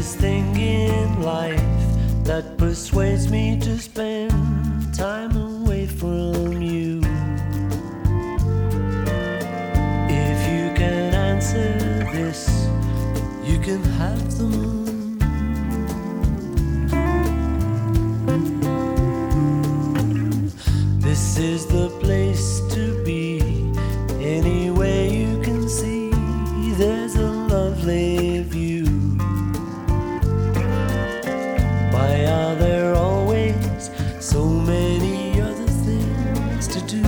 this thing in life that persuades me to spend time away from you. If you can answer this, you can have the moon. This is the place to be. Anyway you can see, there's a lovely view. Why are there always so many other things to do?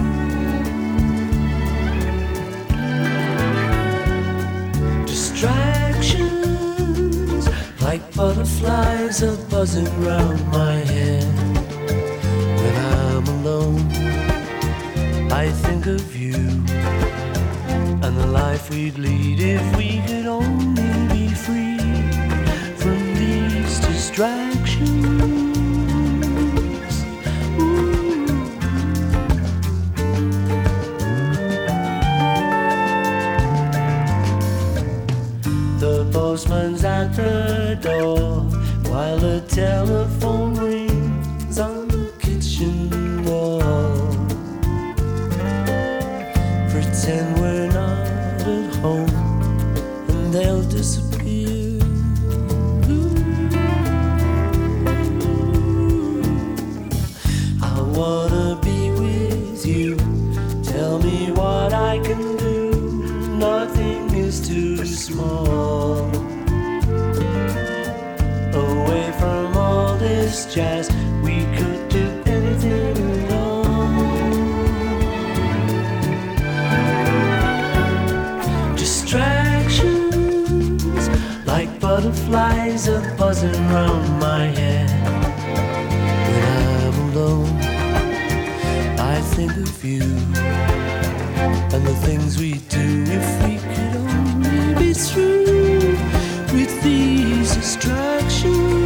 Distractions like butterflies are buzzing round my head. When I'm alone, I think of you and the life we'd lead if we could only be free from these distractions. Ooh. The postman's at the door while the telephone rings on the kitchen wall. Pretend we're not at home and they'll disappear. I wanna be with you. Tell me what I can do. Nothing is too small. Away from all this jazz, we could do anything at all. Distractions like butterflies are buzzing round my head. When I'm alone, I think of you and the things we do if we could only be through with these distractions.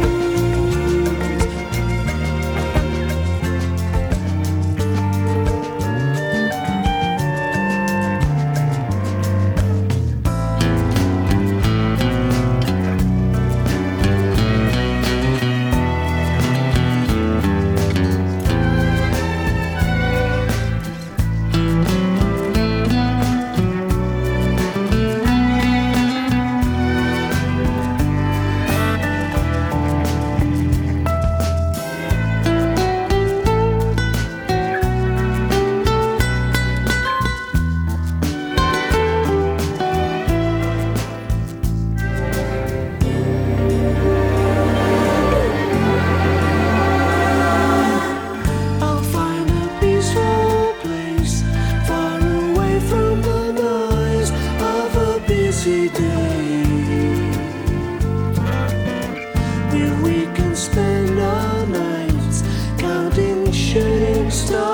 Where we can spend our nights counting shooting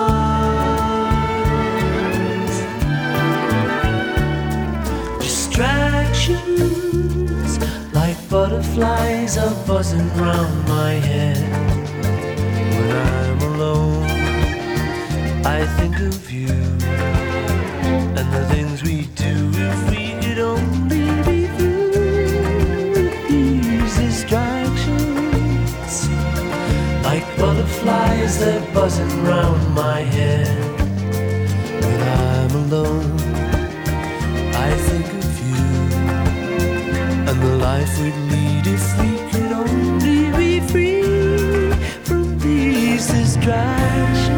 stars. Distractions like butterflies are buzzing round my head. When I'm alone, I think of you and the things we do if we could only be through these distractions. Like butterflies, they're buzzing round my head. When I'm alone, I think of you and the life we'd lead if we could only be free from these distractions.